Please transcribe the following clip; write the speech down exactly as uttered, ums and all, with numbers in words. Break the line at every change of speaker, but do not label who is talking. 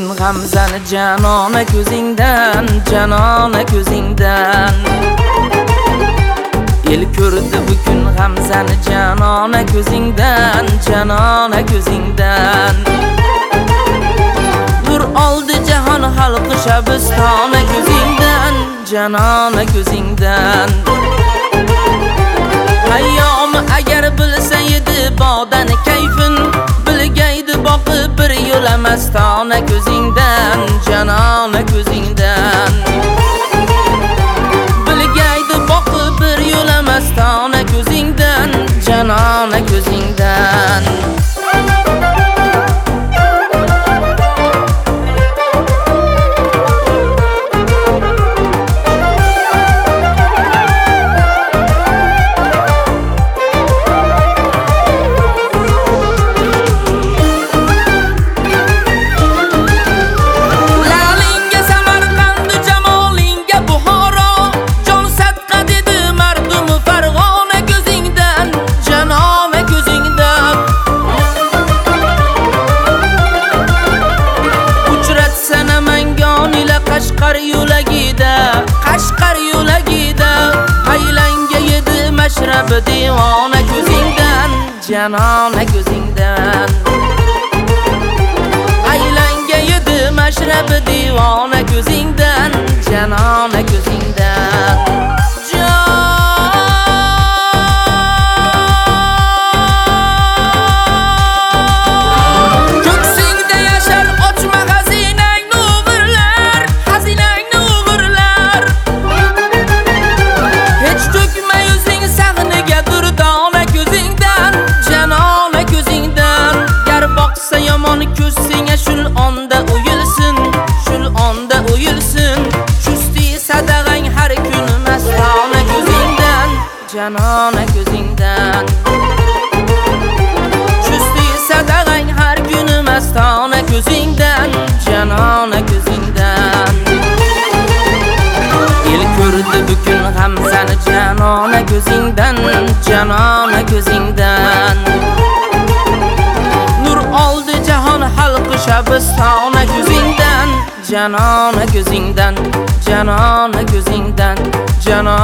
bugun g'amzani janona ko'zingdan, janona ko'zingdan. El ko'rdi bugun g'amzani janona ko'zingdan, janona ko'zingdan. Nur oldi jahon xalqi shabistona ko'zingdan, janona ko'zingdan. Hayyomi agar bilsa edi bodani kayfin, bilgaydi boqib bir yo'la mastona ko'zingdan, janona ko'zingdan. Bilgaydi boqib bir yo'la mastona ko'zingdan, janona ko'zingdan. Qashqar yo'lagida, Qashqar yo'lagida aylanga yedi mashrab devona ko'zingdan, janona ko'zingdan. Aylanga yedi mashrab devona ko'zingdan, janona ko'zingdan. Ko'zingga shul onda o'yilsin, shul onda o'yilsin. Chusti sadag'ang har kun mastona ko'zingdan, janona ko'zingdan. Chusti sadag'ang har kun mastona ko'zingdan, janona ko'zingdan. El ko'rdi bugun g'amzani janona ko'zingdan, janona ko'zingdan. Nur oldi jahon xalqi shabistona ko'zingdan, janona ko'zingdan, janona ko'zingdan, janona